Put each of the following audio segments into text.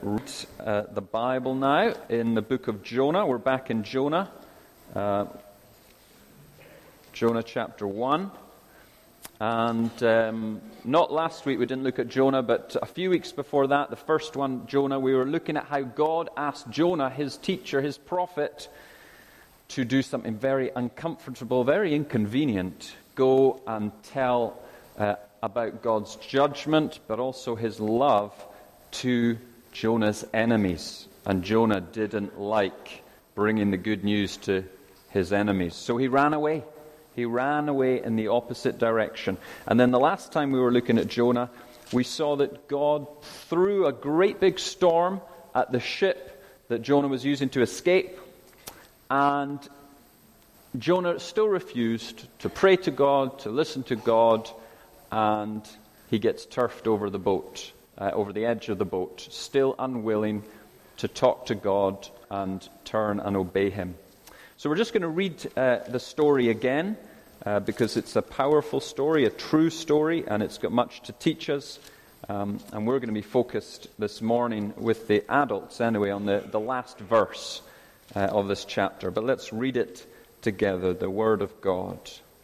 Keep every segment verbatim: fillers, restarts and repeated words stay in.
read uh, the Bible now in the book of Jonah. We're back in Jonah, uh, Jonah chapter one. And um, not last week we didn't look at Jonah, but a few weeks before that, the first one, Jonah, we were looking at how God asked Jonah, his teacher, his prophet, to do something very uncomfortable, very inconvenient. Go and tell uh, about God's judgment, but also his love to Jonah's enemies. And Jonah didn't like bringing the good news to his enemies. So he ran away. He ran away in the opposite direction. And then the last time we were looking at Jonah, we saw that God threw a great big storm at the ship that Jonah was using to escape. And Jonah still refused to pray to God, to listen to God, and he gets turfed over the boat, uh, over the edge of the boat, still unwilling to talk to God and turn and obey him. So we're just going to read uh, the story again, uh, because it's a powerful story, a true story, and it's got much to teach us. Um, and we're going to be focused this morning with the adults, anyway, on the, the last verse uh, of this chapter. But let's read it together, the Word of God.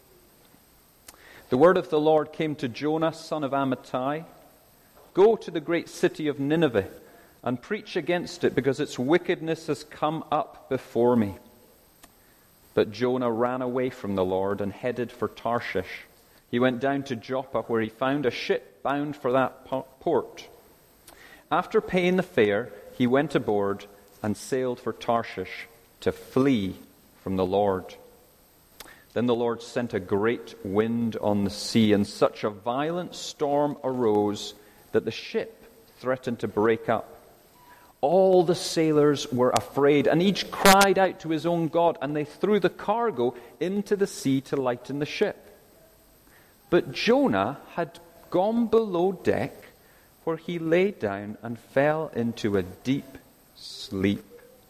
The word of the Lord came to Jonah, son of Amittai. Go to the great city of Nineveh and preach against it, because its wickedness has come up before me. But Jonah ran away from the Lord and headed for Tarshish. He went down to Joppa, where he found a ship bound for that port. After paying the fare, he went aboard and sailed for Tarshish to flee from the Lord. Then the Lord sent a great wind on the sea, and such a violent storm arose that the ship threatened to break up. All the sailors were afraid, and each cried out to his own God, and they threw the cargo into the sea to lighten the ship. But Jonah had gone below deck, where he lay down and fell into a deep sleep.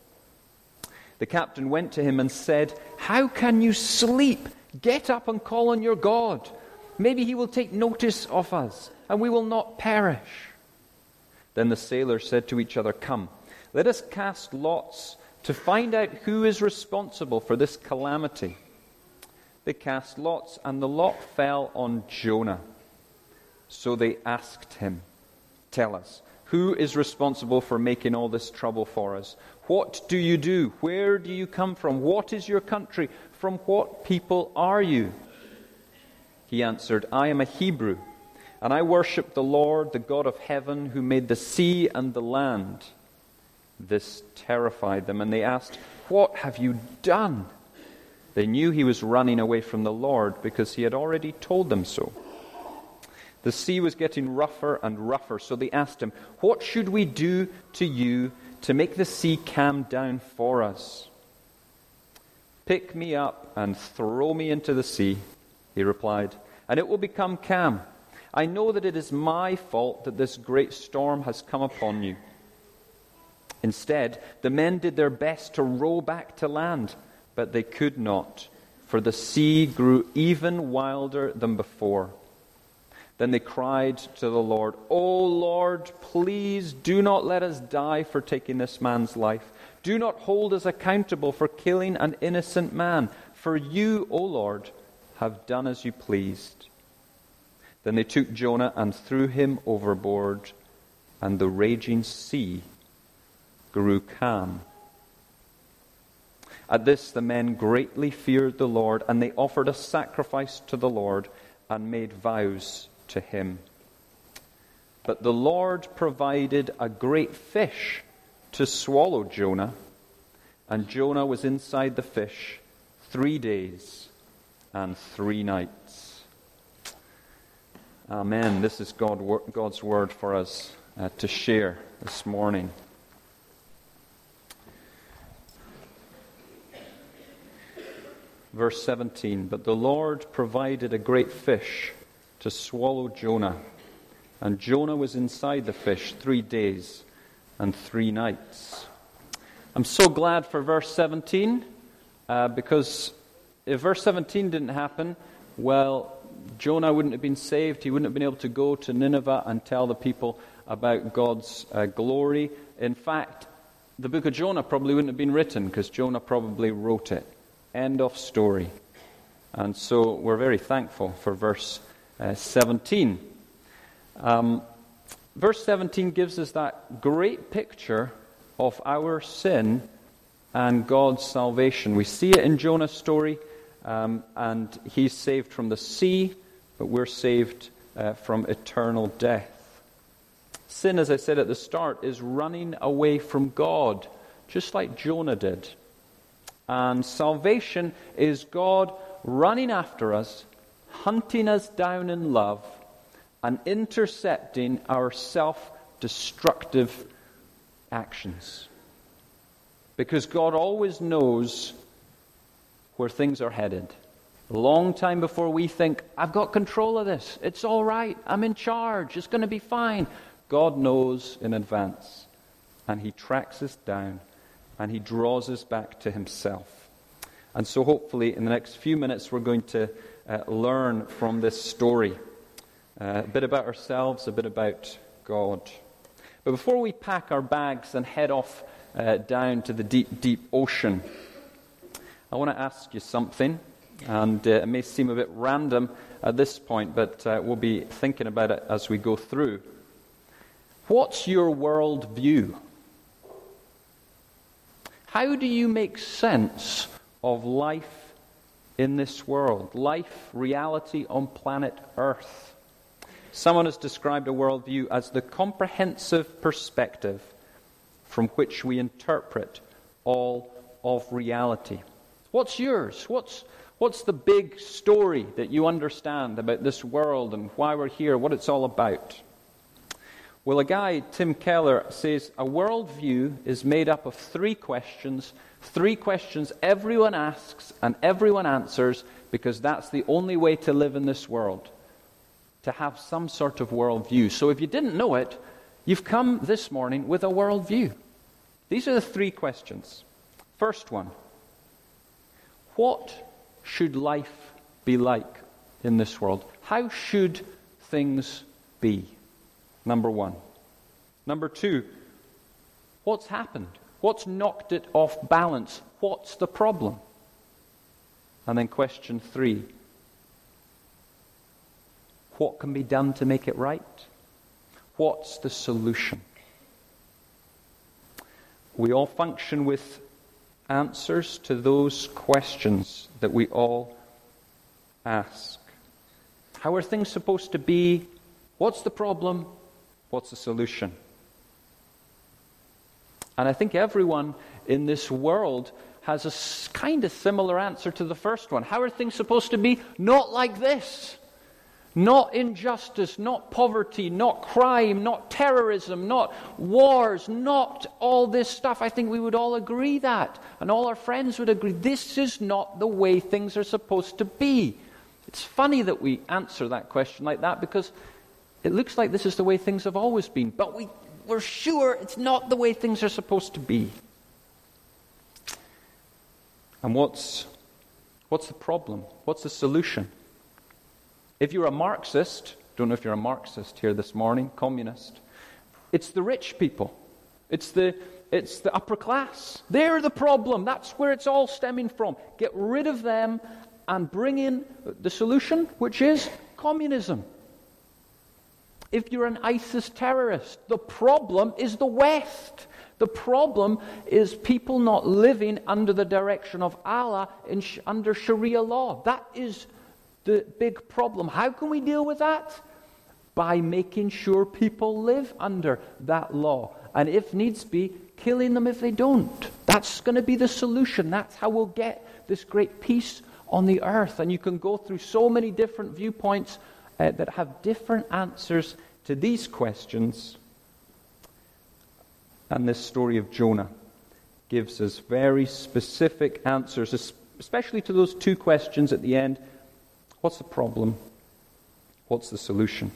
The captain went to him and said, "How can you sleep? Get up and call on your God. Maybe he will take notice of us, and we will not perish." Then the sailors said to each other, "Come, let us cast lots to find out who is responsible for this calamity." They cast lots, and the lot fell on Jonah. So they asked him, "Tell us, who is responsible for making all this trouble for us? What do you do? Where do you come from? What is your country? From what people are you?" He answered, "I am a Hebrew, and I worship the Lord, the God of heaven, who made the sea and the land." This terrified them, and they asked, "What have you done?" They knew he was running away from the Lord, because he had already told them so. The sea was getting rougher and rougher, so they asked him, "What should we do to you to make the sea calm down for us?" "Pick me up and throw me into the sea," he replied, "and it will become calm. I know that it is my fault that this great storm has come upon you." Instead, the men did their best to row back to land, but they could not, for the sea grew even wilder than before. Then they cried to the Lord, "O Lord, please do not let us die for taking this man's life. Do not hold us accountable for killing an innocent man, for you, O Lord, have done as you pleased." Then they took Jonah and threw him overboard, and the raging sea grew calm. At this the men greatly feared the Lord, and they offered a sacrifice to the Lord and made vows to him. But the Lord provided a great fish to swallow Jonah, and Jonah was inside the fish three days and three nights. Amen. This is God, God's word for us uh, to share this morning. Verse seventeen, "But the Lord provided a great fish to swallow Jonah, and Jonah was inside the fish three days and three nights." I'm so glad for verse seventeen, uh, because if verse seventeen didn't happen, well, Jonah wouldn't have been saved. He wouldn't have been able to go to Nineveh and tell the people about God's uh, glory. In fact, the book of Jonah probably wouldn't have been written because Jonah probably wrote it. End of story. And so we're very thankful for verse uh, seventeen. Um, verse seventeen gives us that great picture of our sin and God's salvation. We see it in Jonah's story, um, and he's saved from the sea, but we're saved uh, from eternal death. Sin, as I said at the start, is running away from God, just like Jonah did. And salvation is God running after us, hunting us down in love, and intercepting our self-destructive actions. Because God always knows where things are headed. A long time before we think, I've got control of this, it's all right, I'm in charge, it's going to be fine. God knows in advance, and He tracks us down, and He draws us back to Himself. And so hopefully in the next few minutes we're going to uh, learn from this story. Uh, a bit about ourselves, a bit about God. But before we pack our bags and head off uh, down to the deep, deep ocean, I want to ask you something. And uh, it may seem a bit random at this point, but uh, we'll be thinking about it as we go through. What's your world view? How do you make sense of life in this world? Life, reality on planet Earth. Someone has described a worldview as the comprehensive perspective from which we interpret all of reality. What's yours? What's what's the big story that you understand about this world and why we're here, what it's all about? Well, a guy, Tim Keller, says a worldview is made up of three questions, three questions everyone asks and everyone answers because that's the only way to live in this world, to have some sort of worldview. So if you didn't know it, you've come this morning with a worldview. These are the three questions. First one, what should life be like in this world? How should things be? Number one. Number two, what's happened? What's knocked it off balance? What's the problem? And then question three, what can be done to make it right? What's the solution? We all function with answers to those questions that we all ask. How are things supposed to be? What's the problem? What's the solution? And I think everyone in this world has a kind of similar answer to the first one. How are things supposed to be? Not like this. Not injustice, not poverty, not crime, not terrorism, not wars, not all this stuff. I think we would all agree that. And all our friends would agree. This is not the way things are supposed to be. It's funny that we answer that question like that because it looks like this is the way things have always been. But we, we're sure it's not the way things are supposed to be. And what's, what's the problem? What's the solution? If you're a Marxist, don't know if you're a Marxist here this morning, communist, it's the rich people. It's the, it's the upper class. They're the problem. That's where it's all stemming from. Get rid of them and bring in the solution, which is communism. If you're an ISIS terrorist, the problem is the West. The problem is people not living under the direction of Allah in, under Sharia law. That is the big problem. How can we deal with that? By making sure people live under that law. And if needs be, killing them if they don't. That's going to be the solution. That's how we'll get this great peace on the earth. And you can go through so many different viewpoints uh, that have different answers to these questions. And this story of Jonah gives us very specific answers, especially to those two questions at the end. What's the problem? What's the solution?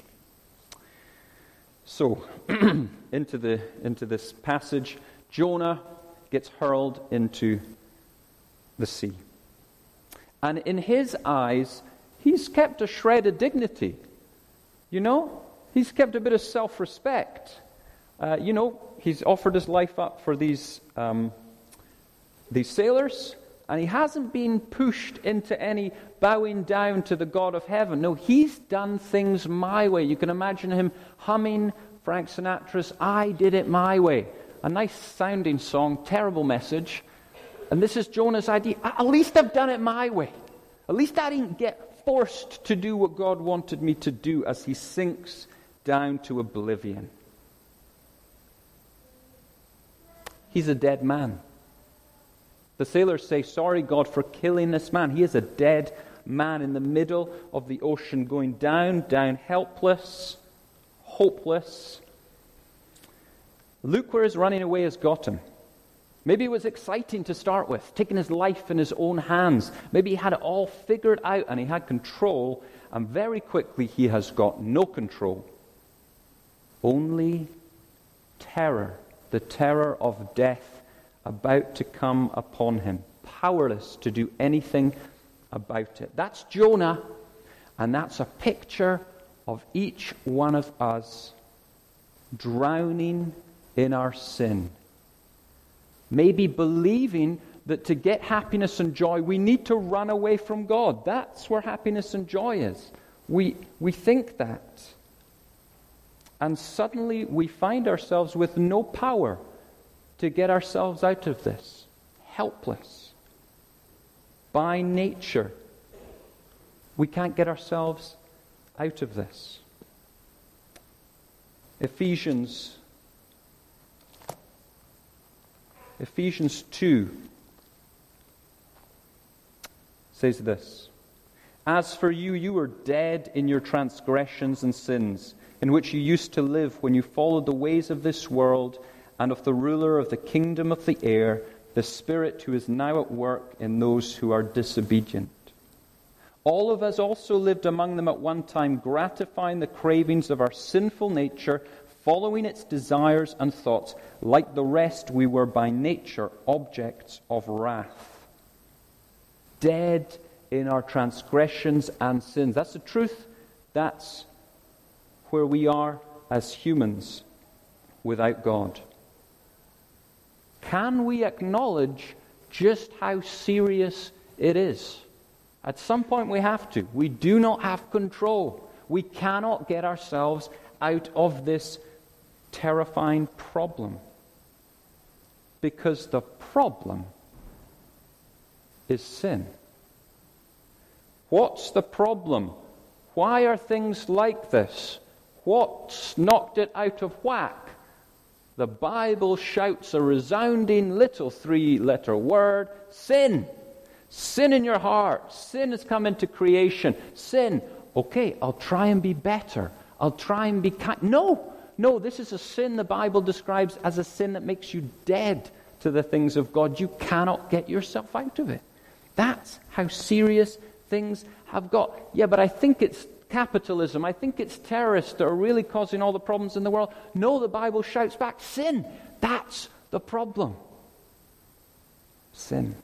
So, into the into this passage, Jonah gets hurled into the sea. And in his eyes, he's kept a shred of dignity. You know? He's kept a bit of self-respect. Uh, you know, he's offered his life up for these um, these sailors, and he hasn't been pushed into any bowing down to the God of heaven. No, he's done things my way. You can imagine him humming Frank Sinatra's I Did It My Way. A nice sounding song, terrible message. And this is Jonah's idea. At least I've done it my way. At least I didn't get forced to do what God wanted me to do, as he sinks down to oblivion. He's a dead man. The sailors say, sorry, God, for killing this man. He is a dead man in the middle of the ocean, going down, down, helpless, hopeless. Look where his running away has got him. Maybe it was exciting to start with, taking his life in his own hands. Maybe he had it all figured out and he had control, and very quickly he has got no control. Only terror, the terror of death about to come upon him, powerless to do anything about it. That's Jonah, and that's a picture of each one of us drowning in our sin. Maybe believing that to get happiness and joy, we need to run away from God. That's where happiness and joy is. We, we think that. And suddenly we find ourselves with no power to get ourselves out of this. Helpless. By nature, we can't get ourselves out of this. Ephesians Ephesians two says this: As for you, you were dead in your transgressions and sins, in which you used to live when you followed the ways of this world and of the ruler of the kingdom of the air, the Spirit who is now at work in those who are disobedient. All of us also lived among them at one time, gratifying the cravings of our sinful nature, following its desires and thoughts. Like the rest, we were by nature objects of wrath. Dead in our transgressions and sins. That's the truth. That's where we are as humans without God. Can we acknowledge just how serious it is? At some point we have to. We do not have control. We cannot get ourselves out of this terrifying problem. Because the problem is sin. What's the problem? Why are things like this? What's knocked it out of whack? The Bible shouts a resounding little three-letter word: sin. Sin in your heart. Sin has come into creation. Sin. Okay, I'll try and be better. I'll try and be kind. No, no, this is a sin the Bible describes as a sin that makes you dead to the things of God. You cannot get yourself out of it. That's how serious things have got. Yeah, but I think it's capitalism. I think it's terrorists that are really causing all the problems in the world. No, the Bible shouts back, sin. That's the problem. Sin.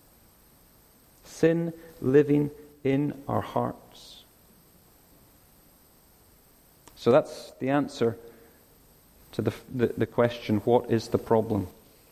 Sin living in our hearts. So that's the answer to the, the, the question, what is the problem?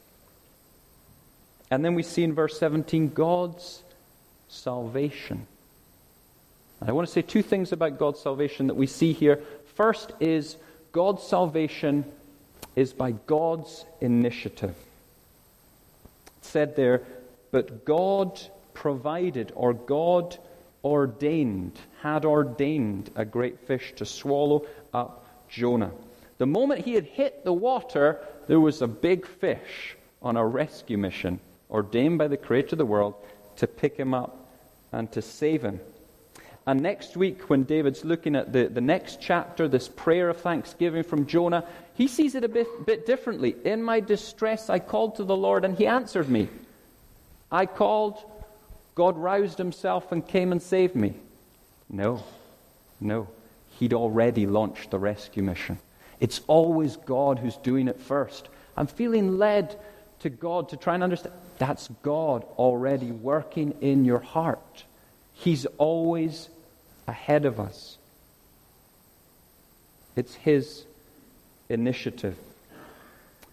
And then we see in verse seventeen, God's salvation. And I want to say two things about God's salvation that we see here. First is, God's salvation is by God's initiative. It said there, but God provided, or God ordained, had ordained a great fish to swallow up Jonah. The moment he had hit the water, there was a big fish on a rescue mission, ordained by the Creator of the world to pick him up and to save him. And next week, when David's looking at the, the next chapter, this prayer of thanksgiving from Jonah, he sees it a bit, bit differently. In my distress, I called to the Lord, and he answered me. I called, God roused himself and came and saved me. No, no. He'd already launched the rescue mission. It's always God who's doing it first. I'm feeling led to God to try and understand. That's God already working in your heart. He's always ahead of us. It's his initiative.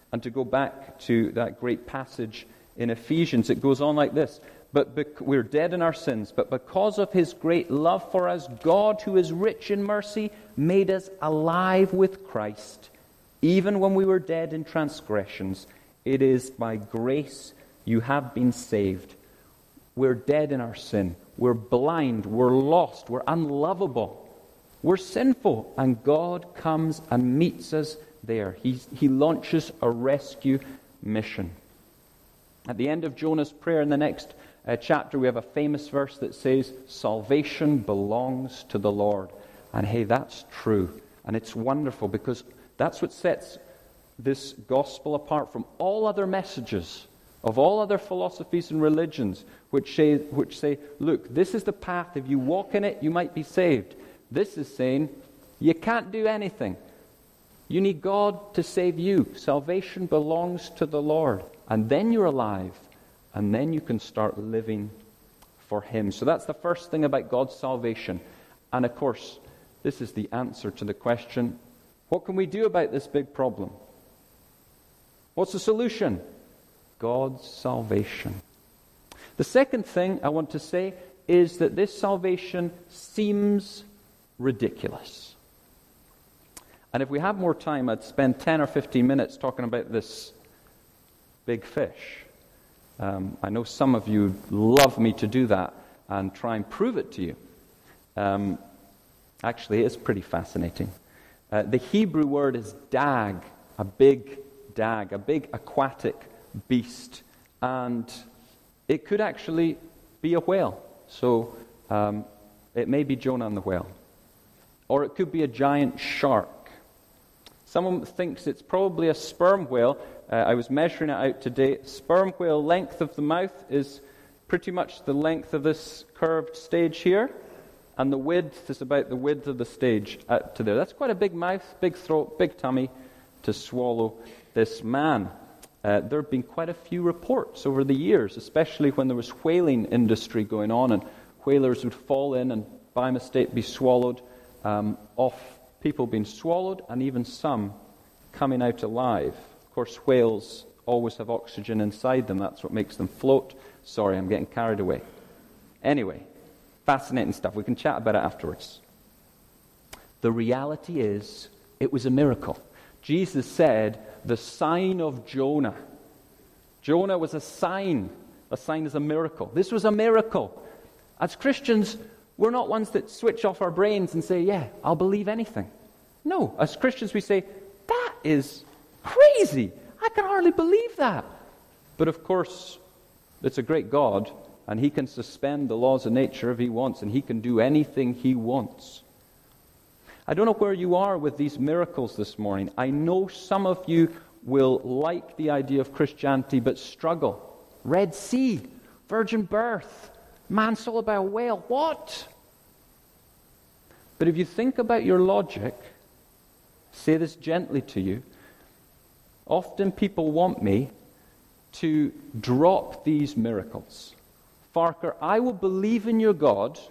And to go back to that great passage in Ephesians, it goes on like this. But bec- we're dead in our sins, but because of his great love for us, God, who is rich in mercy, made us alive with Christ, even when we were dead in transgressions. It is by grace you have been saved. We're dead in our sin. We're blind. We're lost. We're unlovable. We're sinful. And God comes and meets us there. He, he launches a rescue mission. At the end of Jonah's prayer in the next uh, chapter, we have a famous verse that says, salvation belongs to the Lord. And hey, that's true. And it's wonderful because that's what sets this gospel apart from all other messages of all other philosophies and religions which say, which say, look, this is the path. If you walk in it, you might be saved. This is saying, you can't do anything. You need God to save you. Salvation belongs to the Lord. And then you're alive. And then you can start living for him. So that's the first thing about God's salvation. And of course, this is the answer to the question, what can we do about this big problem? What's the solution? God's salvation. The second thing I want to say is that this salvation seems ridiculous. And if we had more time, I'd spend ten or fifteen minutes talking about this big fish. Um, I know some of you love me to do that and try and prove it to you. Um, actually, it's pretty fascinating. Uh, the Hebrew word is dag, a big dag, a big aquatic beast. And it could actually be a whale. So um, it may be Jonah and the whale. Or it could be a giant shark. Someone thinks it's probably a sperm whale. Uh, I was measuring it out today. Sperm whale length of the mouth is pretty much the length of this curved stage here. And the width is about the width of the stage out to there. That's quite a big mouth, big throat, big tummy to swallow this man. Uh, there have been quite a few reports over the years, especially when there was whaling industry going on and whalers would fall in and by mistake be swallowed, um, off people being swallowed and even some coming out alive. Of course, whales always have oxygen inside them. That's what makes them float. Sorry, I'm getting carried away. Anyway, fascinating stuff. We can chat about it afterwards. The reality is, it was a miracle. Jesus said, the sign of Jonah. Jonah was a sign. A sign is a miracle. This was a miracle. As Christians, we're not ones that switch off our brains and say, yeah, I'll believe anything. No, as Christians we say, that is crazy. I can hardly believe that. But of course, it's a great God, and he can suspend the laws of nature if he wants, and he can do anything he wants. I don't know where you are with these miracles this morning. I know some of you will like the idea of Christianity but struggle. Red Sea, virgin birth, man swallowed by a whale. What? But if you think about your logic, say this gently to you, often people want me to drop these miracles. Farquhar, I will believe in your God,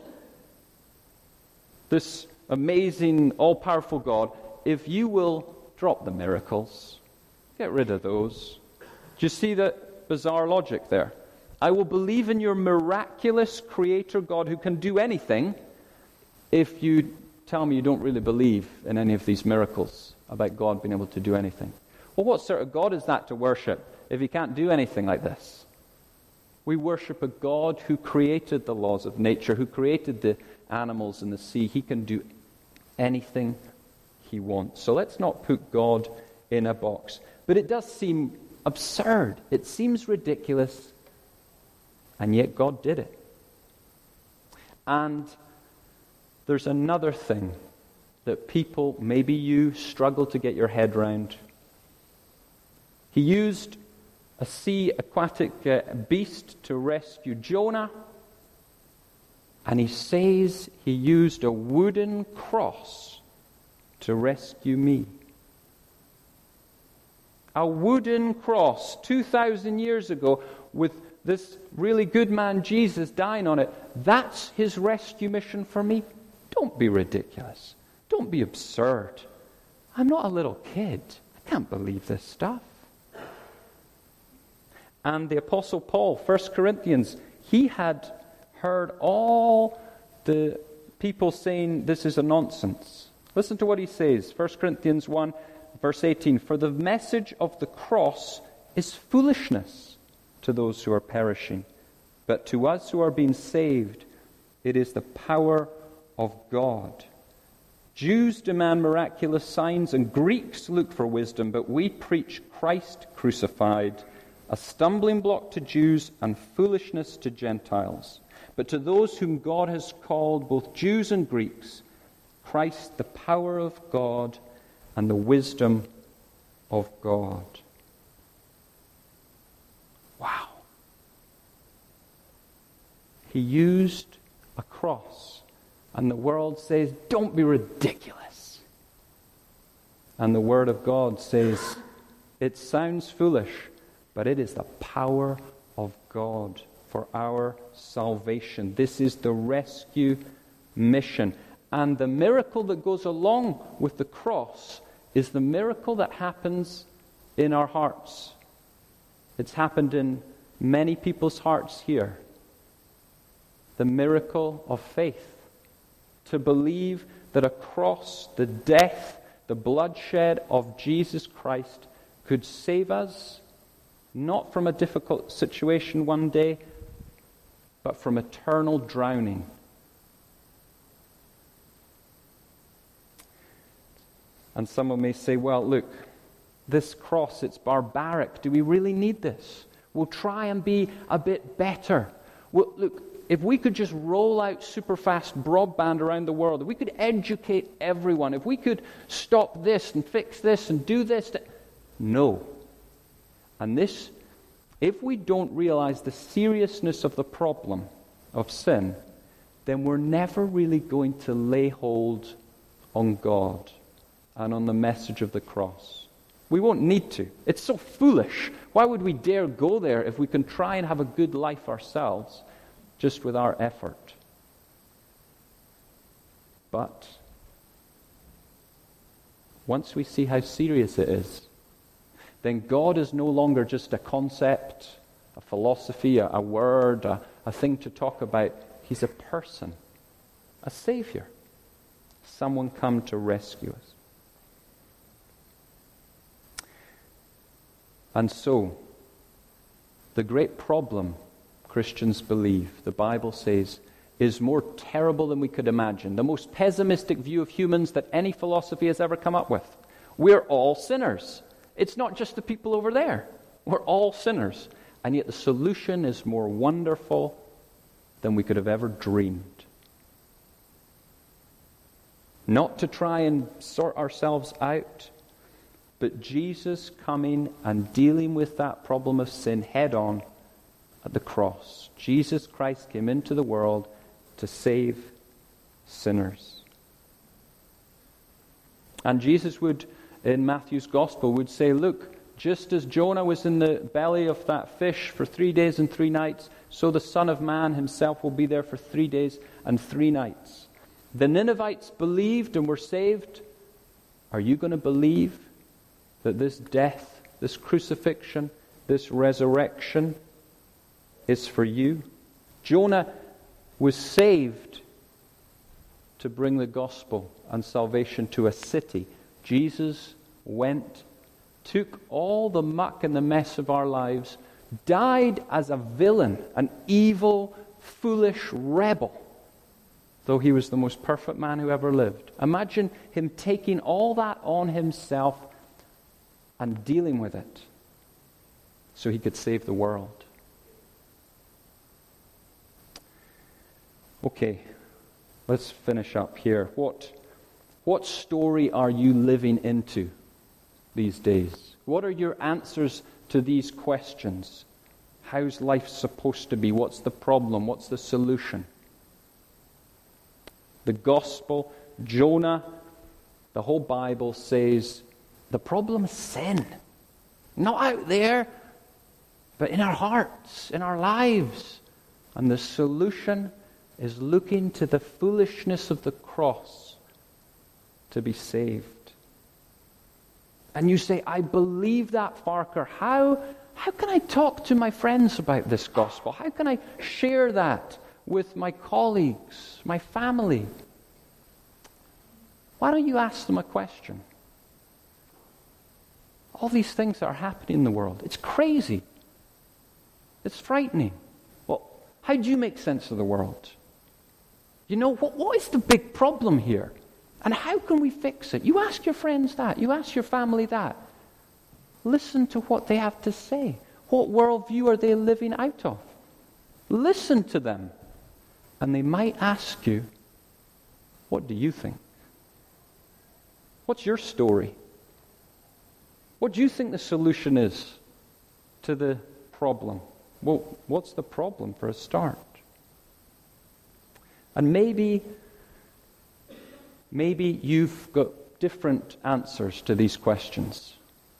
this amazing, all-powerful God, if you will drop the miracles, get rid of those. Do you see the bizarre logic there? I will believe in your miraculous creator God who can do anything if you tell me you don't really believe in any of these miracles about God being able to do anything. Well, what sort of God is that to worship if he can't do anything like this? We worship a God who created the laws of nature, who created the animals in the sea. He can do anything he wants. So let's not put God in a box. But it does seem absurd. It seems ridiculous. And yet God did it. And there's another thing that people, maybe you, struggle to get your head round. He used a sea aquatic uh, beast to rescue Jonah. And he says he used a wooden cross to rescue me. A wooden cross two thousand years ago with this really good man Jesus dying on it. That's his rescue mission for me. Don't be ridiculous. Don't be absurd. I'm not a little kid. I can't believe this stuff. And the Apostle Paul, First Corinthians, he had heard all the people saying this is a nonsense. Listen to what he says, First Corinthians one, verse eighteen. For the message of the cross is foolishness to those who are perishing, but to us who are being saved, it is the power of God. Jews demand miraculous signs, and Greeks look for wisdom, but we preach Christ crucified, a stumbling block to Jews and foolishness to Gentiles. But to those whom God has called, both Jews and Greeks, Christ, the power of God and the wisdom of God. Wow. He used a cross, and the world says, don't be ridiculous. And the Word of God says, it sounds foolish, but it is the power of God for our salvation. This is the rescue mission. And the miracle that goes along with the cross is the miracle that happens in our hearts. It's happened in many people's hearts here. The miracle of faith. To believe that across the death, the bloodshed of Jesus Christ could save us, not from a difficult situation one day, but from eternal drowning. And someone may say, well, look, this cross, it's barbaric. Do we really need this? We'll try and be a bit better. Well, look, if we could just roll out super fast broadband around the world, if we could educate everyone, if we could stop this and fix this and do this. Th- no. And this, if we don't realize the seriousness of the problem of sin, then we're never really going to lay hold on God and on the message of the cross. We won't need to. It's so foolish. Why would we dare go there if we can try and have a good life ourselves just with our effort? But once we see how serious it is, then God is no longer just a concept, a philosophy, a, a word, a, a thing to talk about. He's a person, a Savior, someone come to rescue us. And so, the great problem, Christians believe, the Bible says, is more terrible than we could imagine. The most pessimistic view of humans that any philosophy has ever come up with. We're all sinners. It's not just the people over there. We're all sinners. And yet the solution is more wonderful than we could have ever dreamed. Not to try and sort ourselves out, but Jesus coming and dealing with that problem of sin head on at the cross. Jesus Christ came into the world to save sinners. And Jesus would, in Matthew's Gospel, would say, look, just as Jonah was in the belly of that fish for three days and three nights, so the Son of Man himself will be there for three days and three nights. The Ninevites believed and were saved. Are you going to believe that this death, this crucifixion, this resurrection is for you? Jonah was saved to bring the gospel and salvation to a city. Jesus went, took all the muck and the mess of our lives, died as a villain, an evil, foolish rebel, though he was the most perfect man who ever lived. Imagine him taking all that on himself and dealing with it so he could save the world. Okay, let's finish up here. What, what story are you living into these days? What are your answers to these questions? How's life supposed to be? What's the problem? What's the solution? The gospel, Jonah, the whole Bible says the problem is sin. Not out there, but in our hearts, in our lives. And the solution is looking to the foolishness of the cross to be saved. And you say, I believe that, Farquhar. How, how can I talk to my friends about this gospel? How can I share that with my colleagues, my family? Why don't you ask them a question? All these things that are happening in the world, it's crazy. It's frightening. Well, how do you make sense of the world? You know, what, what is the big problem here? And how can we fix it? You ask your friends that. You ask your family that. Listen to what they have to say. What worldview are they living out of? Listen to them. And they might ask you, what do you think? What's your story? What do you think the solution is to the problem? Well, what's the problem for a start? And maybe, maybe you've got different answers to these questions.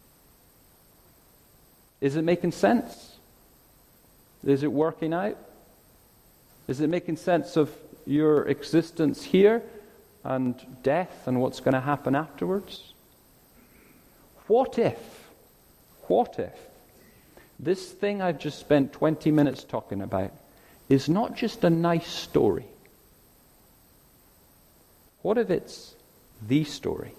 Is it making sense? Is it working out? Is it making sense of your existence here and death and what's going to happen afterwards? What if, what if this thing I've just spent twenty minutes talking about is not just a nice story? What if it's the story?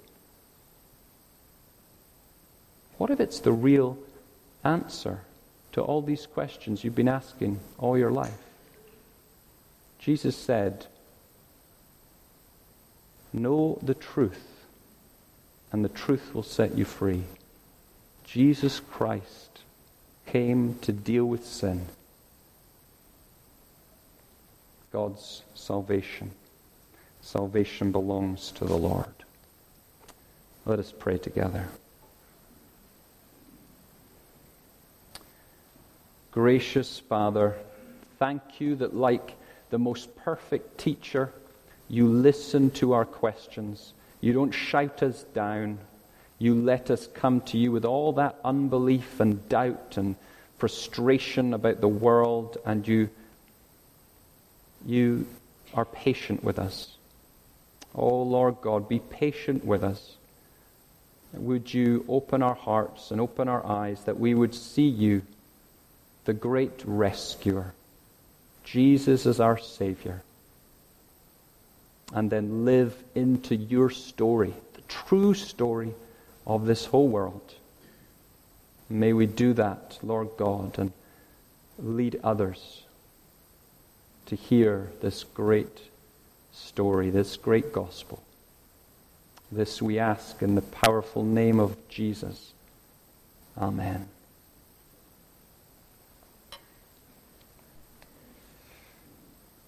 What if it's the real answer to all these questions you've been asking all your life? Jesus said, know the truth, and the truth will set you free. Jesus Christ came to deal with sin. God's salvation. Salvation belongs to the Lord. Let us pray together. Gracious Father, thank you that like the most perfect teacher, you listen to our questions. You don't shout us down. You let us come to you with all that unbelief and doubt and frustration about the world, and you, you are patient with us. Oh, Lord God, be patient with us. Would you open our hearts and open our eyes that we would see you, the great rescuer, Jesus as our Savior, and then live into your story, the true story of this whole world. May we do that, Lord God, and lead others to hear this great story, this great gospel. This we ask in the powerful name of Jesus. Amen.